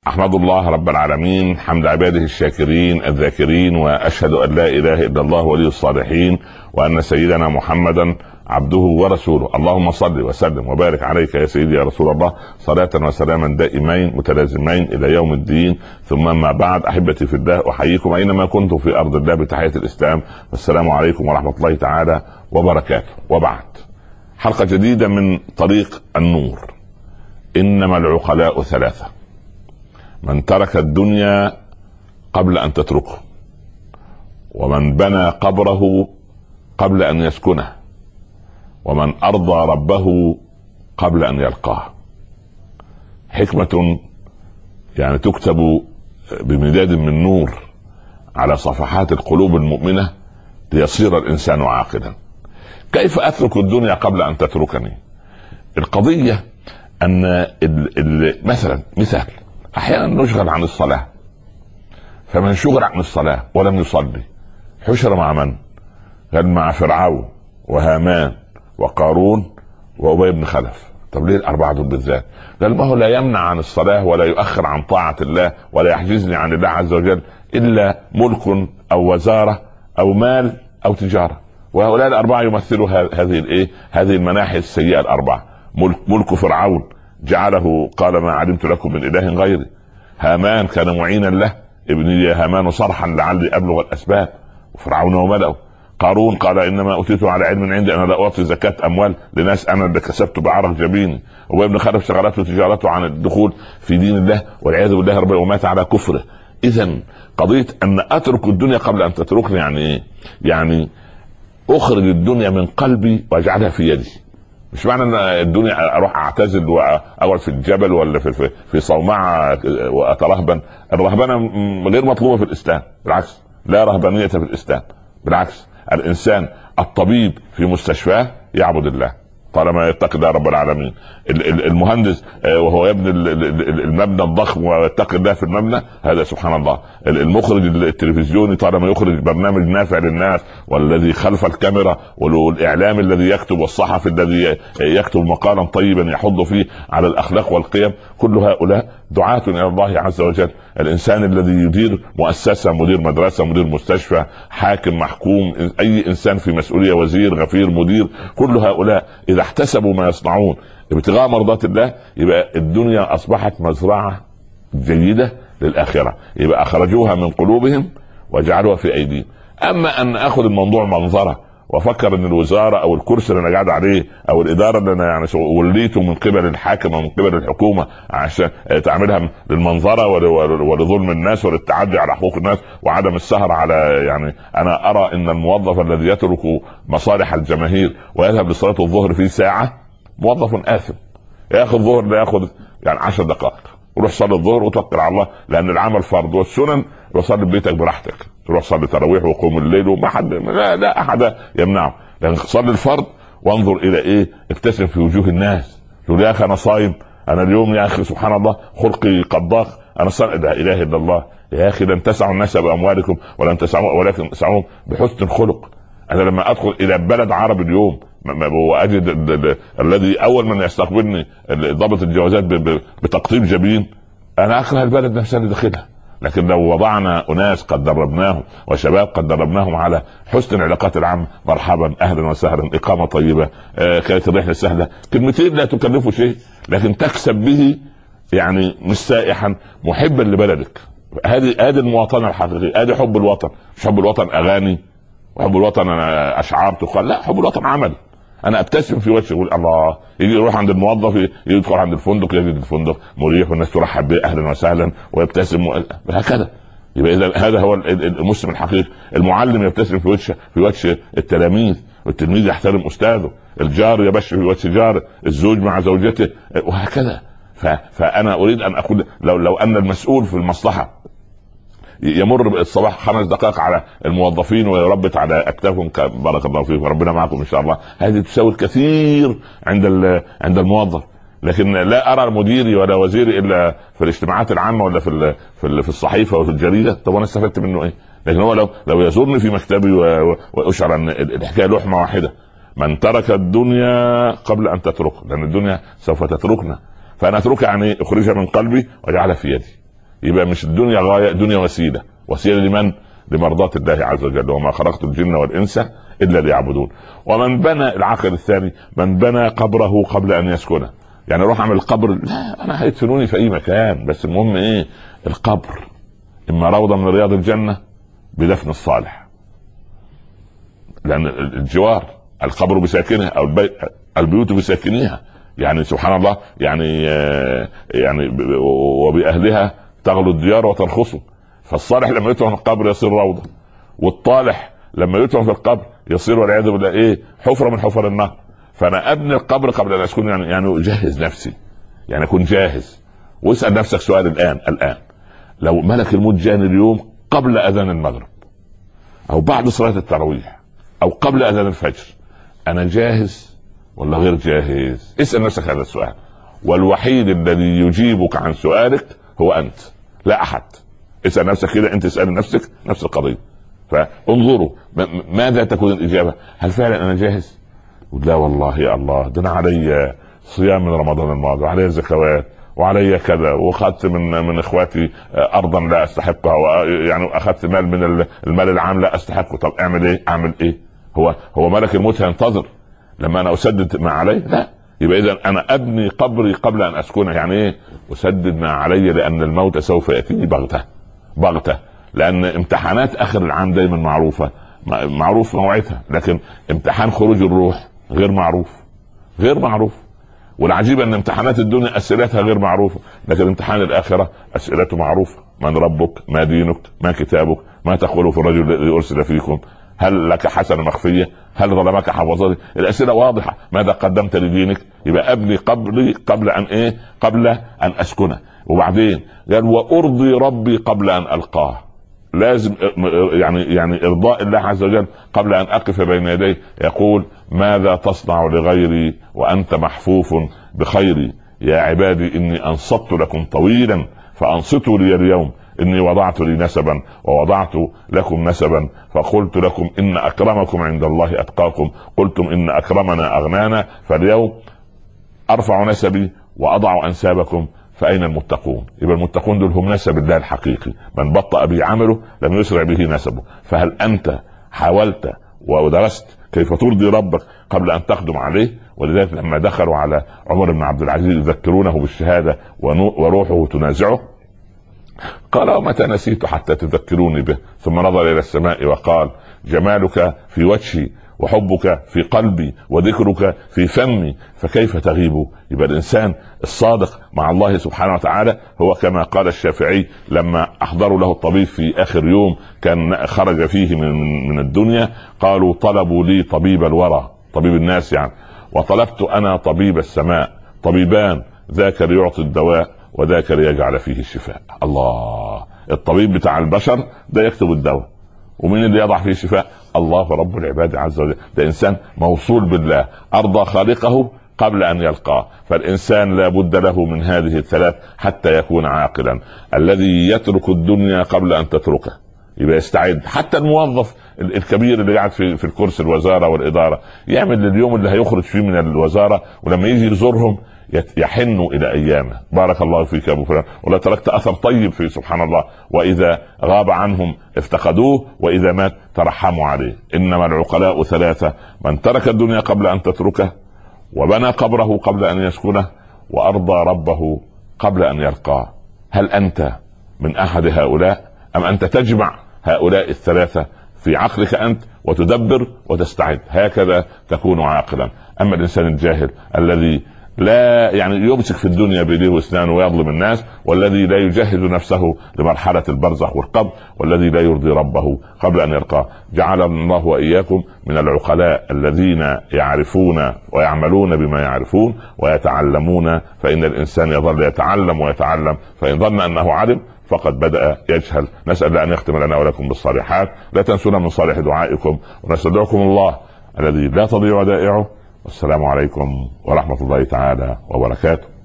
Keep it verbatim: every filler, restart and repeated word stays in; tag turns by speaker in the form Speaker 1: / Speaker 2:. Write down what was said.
Speaker 1: أحمد الله رب العالمين حمد عباده الشاكرين الذاكرين، وأشهد أن لا إله إلا الله ولي الصالحين، وأن سيدنا محمدا عبده ورسوله. اللهم صل وسلم وبارك عليك يا سيدي يا رسول الله، صلاة وسلاما دائمين متلازمين إلى يوم الدين. ثم ما بعد، أحبتي في الله، أحييكم أينما كنتم في أرض الله بتحية الإسلام، والسلام عليكم ورحمة الله تعالى وبركاته. وبعد، حلقة جديدة من طريق النور. إنما العقلاء ثلاثة: من ترك الدنيا قبل أن تتركه، ومن بنى قبره قبل أن يسكنه، ومن أرضى ربه قبل أن يلقاه. حكمة يعني تكتب بمداد من نور على صفحات القلوب المؤمنة ليصير الإنسان عاقلا. كيف أترك الدنيا قبل أن تتركني؟ القضية أن ال ال مثلا مثال أحيانا نشغل عن الصلاة، فمن شغل عن الصلاة ولم يصلي حشر مع من؟ قال مع فرعون وهامان وقارون وأبي بن خلف. طب ليه الأربعة دول بالذات؟ قال ما هو لا يمنع عن الصلاة ولا يؤخر عن طاعة الله ولا يحجزني عن الله عز وجل إلا ملك أو وزارة أو مال أو تجارة، وهؤلاء الأربعة يمثلوا هذه الإيه؟ هذه المناحي السيئة الأربعة. ملك, ملك فرعون جعله قال ما علمت لكم من إله غيري. هامان كان معينا له، ابني يا هامان صرحا لعلي أبلغ الأسباب. وفرعون وملأه. قارون قال انما اوتيته على علم عندي، انا لا اعطي زكاة اموال لناس انا اللي كسبت بعرق جبيني. وابن خلف شغلته تجارته عن الدخول في دين الله والعياذ بالله ربنا، ومات على كفره. اذا قضية ان اترك الدنيا قبل ان تتركني يعني ايه؟ يعني اخرج الدنيا من قلبي واجعلها في يدي. مش معنى ان الدنيا اروح اعتزل واقعد في الجبل ولا في في صومعة واترهبن. الرهبنة غير مطلوبة في الاسلام، بالعكس لا رهبانية في الاسلام، بالعكس الانسان الطبيب في مستشفاه يعبد الله طالما يتقي الله رب العالمين. المهندس وهو يبني المبنى الضخم ويتقي الله في المبنى، هذا سبحان الله. المخرج التلفزيوني طالما يخرج برنامج نافع للناس، والذي خلف الكاميرا والاعلام الذي يكتب، والصحفي الذي يكتب مقالا طيبا يحض فيه على الاخلاق والقيم، كل هؤلاء دعاة الى الله عز وجل. الانسان الذي يدير مؤسسة، مدير مدرسة، مدير مستشفى، حاكم، محكوم، اي انسان في مسؤولية، وزير، غفير، مدير، كل هؤلاء اذا احتسبوا ما يصنعون ابتغاء مرضات الله، يبقى الدنيا اصبحت مزرعة جيدة للاخرة، يبقى اخرجوها من قلوبهم وجعلوها في ايديهم. اما ان اخذ الموضوع منظرة وافكر ان الوزارة او الكرسي اللي انا قاعد عليه او الادارة اللي انا يعني وليته من قبل الحاكم ومن قبل الحكومة عشان تعملها للمنظرة ولظلم الناس وللتعدي على حقوق الناس وعدم السهر على، يعني انا ارى ان الموظف الذي يترك مصالح الجماهير ويذهب لصلاة الظهر في ساعة موظف آثم. ياخذ الظهر لا ياخذ يعني عشر دقائق، روح صلي الظهر وتوكل على الله، لان العمل فرض والسنن وصلي ببيتك براحتك، تروح صلي تراويح وقوم الليل وما حد لا, لا احد يمنعه، لكن صلي الفرض وانظر الى ايه؟ ابتسم في وجوه الناس، تقول يا اخي انا صايم، انا اليوم يا اخي سبحان الله خلقي قضاق، انا صائم، لا اله الا الله. يا اخي لن تسعوا الناس باموالكم ولن تسعوا ولكن تسعوهم بحسن الخلق. انا لما ادخل الى بلد عربي اليوم واجد الذي اول من يستقبلني ضابط الجوازات بتقطيب جبين، انا اكره البلد نفسها اللي داخلها. لكن لو وضعنا اناس قد دربناهم وشباب قد دربناهم على حسن العلاقات العامة، مرحبا اهلا وسهلا، اقامة طيبة، آه كانت الرحلة سهلة، كلمتين لا تكلفوا شيء لكن تكسب به يعني مش سائحا محبا لبلدك. هذه هذه المواطنة الحقيقية، هذه حب الوطن. مش حب الوطن اغاني وحب الوطن انا اشعار تقال، لا، حب الوطن عمل. انا ابتسم في وجهه يقول الله، يجي يروح عند الموظف، يدخل عند الفندق يجد الفندق مريح والناس ترحب به اهلا وسهلا ويبتسم هكذا. يبقى اذا هذا هو المسلم الحقيقي. المعلم يبتسم في وجه في وجه التلاميذ، والتلميذ يحترم استاذه، الجار يبشر في وجه جاره، الزوج مع زوجته، وهكذا. فانا اريد ان اقول لو لو ان المسؤول في المصلحه يمر بالصباح خمس دقائق على الموظفين ويربط على اكتافهم بارك الله فيكم وربنا معكم ان شاء الله، هذه تساوي الكثير عند عند الموظف. لكن لا ارى مديري ولا وزيري الا في الاجتماعات العامه ولا في في الصحيفه وفي الجريده. طب انا استفدت منه ايه؟ لكن هو لو لو يزورني في مكتبي واشعر ان الحكايه لحمه واحده، من ترك الدنيا قبل ان تتركه، لان الدنيا سوف تتركنا، فانا اتركها يعني اخرجها من قلبي واجعلها في يدي. يبقى مش الدنيا غايه، الدنيا وسيله. وسيله لمن؟ لمرضاة الله عز وجل. وما خلقت الجن والانس الا ليعبدون. ومن بنى العقل الثاني من بنى قبره قبل ان يسكنه. يعني اروح اعمل قبر، لا انا هيدفنوني في اي مكان، بس المهم ايه؟ القبر اما روضه من رياض الجنه بدفن الصالح، لان الجوار القبر بساكنها او البي... البيوت بساكنيها. يعني سبحان الله، يعني يعني وباهلها تغلو الديار وترخصه. فالصالح لما يدفن في القبر يصير روضه، والطالح لما يدفن في القبر يصير والعياذ بالله ايه؟ حفره من حفر النار. فانا ابني القبر قبل ان اسكن، يعني يعني اجهز نفسي، يعني اكون جاهز. واسال نفسك سؤال الان الان لو ملك الموت جاني اليوم قبل اذان المغرب او بعد صلاه التراويح او قبل اذان الفجر، انا جاهز ولا غير جاهز؟ اسال نفسك هذا السؤال. والوحيد الذي يجيبك عن سؤالك هو انت، لا احد. اسال نفسك كده، انت اسال نفسك نفس القضيه. فانظروا ماذا تكون الاجابه. هل فعلا انا جاهز؟ لا والله يا الله، ده انا علي صيام من رمضان الماضي، وعلي زكوات، وعلي كذا، واخذت من من اخواتي ارضا لا استحقها، يعني اخذت مال من المال العام لا استحقه. طب اعمل ايه؟ اعمل ايه؟ هو هو ملك الموت هينتظر لما انا اسدد ما علي؟ لا. يبقى اذا انا ابني قبري قبل ان اسكنه. يعني ايه اسدد ما علي؟ لان الموت سوف ياتيني بغته بغته. لان امتحانات اخر العام دايما معروفه، معروف موعدها، لكن امتحان خروج الروح غير معروف، غير معروف. والعجيب ان امتحانات الدنيا اسئلتها غير معروفه، لكن امتحان الاخره اسئلته معروفه. من ربك؟ ما دينك؟ ما كتابك؟ ما تقول في الرجل الذي ارسل فيكم؟ هل لك حسنه مخفيه؟ هل ظلمك حفظتك؟ الاسئله واضحه. ماذا قدمت لدينك؟ يبقى ابني قبلي قبل ان ايه؟ قبل ان اسكنه. وبعدين قال وارضي ربي قبل ان القاه. لازم يعني يعني ارضاء الله عز وجل قبل ان اقف بين يديه. يقول ماذا تصنع لغيري وانت محفوف بخيري؟ يا عبادي اني انصت لكم طويلا فانصتوا لي اليوم. اني وضعت لي نسبا ووضعت لكم نسبا، فقلت لكم ان اكرمكم عند الله اتقاكم. قلتم ان اكرمنا اغنانا، فاليوم ارفع نسبي واضع انسابكم، فأين المتقون؟ يبقى المتقون دول هم نسب الله الحقيقي. من بطأ به عمله لم يسرع به نسبه. فهل أنت حاولت ودرست كيف ترضي ربك قبل أن تقدم عليه؟ ولذلك لما دخلوا على عمر بن عبد العزيز يذكرونه بالشهادة وروحه تنازعه، قال ومتى نسيت حتى تذكروني به؟ ثم نظر إلى السماء وقال جمالك في وجهي وحبك في قلبي وذكرك في فمي، فكيف تغيب؟ يبقى الإنسان الصادق مع الله سبحانه وتعالى هو كما قال الشافعي لما أحضروا له الطبيب في آخر يوم كان خرج فيه من, من الدنيا، قالوا طلبوا لي طبيب الورى، طبيب الناس يعني، وطلبت أنا طبيب السماء، طبيبان ذاك ليعطي الدواء وذاك ليجعل فيه الشفاء. الله، الطبيب بتاع البشر ده يكتب الدواء، ومين اللي يضع فيه الشفاء؟ الله رب العباد عز وجل. ده إنسان موصول بالله، أرضى خالقه قبل أن يلقاه. فالإنسان لا بد له من هذه الثلاث حتى يكون عاقلا. الذي يترك الدنيا قبل أن تتركه يبقى يستعد. حتى الموظف الكبير اللي قاعد في في الكرسي الوزارة والإدارة يعمل اليوم اللي هيخرج فيه من الوزارة، ولما يجي يزورهم يحنوا الى ايامه. بارك الله فيك يا ابو فلان، ولا تركت اثر طيب في سبحان الله. واذا غاب عنهم افتقدوه، واذا مات ترحموا عليه. انما العقلاء ثلاثه: من ترك الدنيا قبل ان تتركه، وبنى قبره قبل ان يسكنه، وارضى ربه قبل ان يلقاه. هل انت من احد هؤلاء، ام انت تجمع هؤلاء الثلاثه في عقلك انت وتدبر وتستعد؟ هكذا تكون عاقلا. اما الانسان الجاهل الذي لا يعني يمسك في الدنيا بيديه واسنانه ويظلم الناس، والذي لا يجهز نفسه لمرحلة البرزخ والقبر، والذي لا يرضي ربه قبل أن يلقاه. جعل الله وإياكم من العقلاء الذين يعرفون ويعملون بما يعرفون ويتعلمون، فإن الإنسان يظل يتعلم ويتعلم، فإن ظن أنه علم فقد بدأ يجهل. نسأل الله أن يختم لنا ولكم بالصالحات. لا تنسونا من صالح دعائكم، ونستودعكم الله الذي لا تضيع ودائعه. والسلام عليكم ورحمة الله تعالى وبركاته.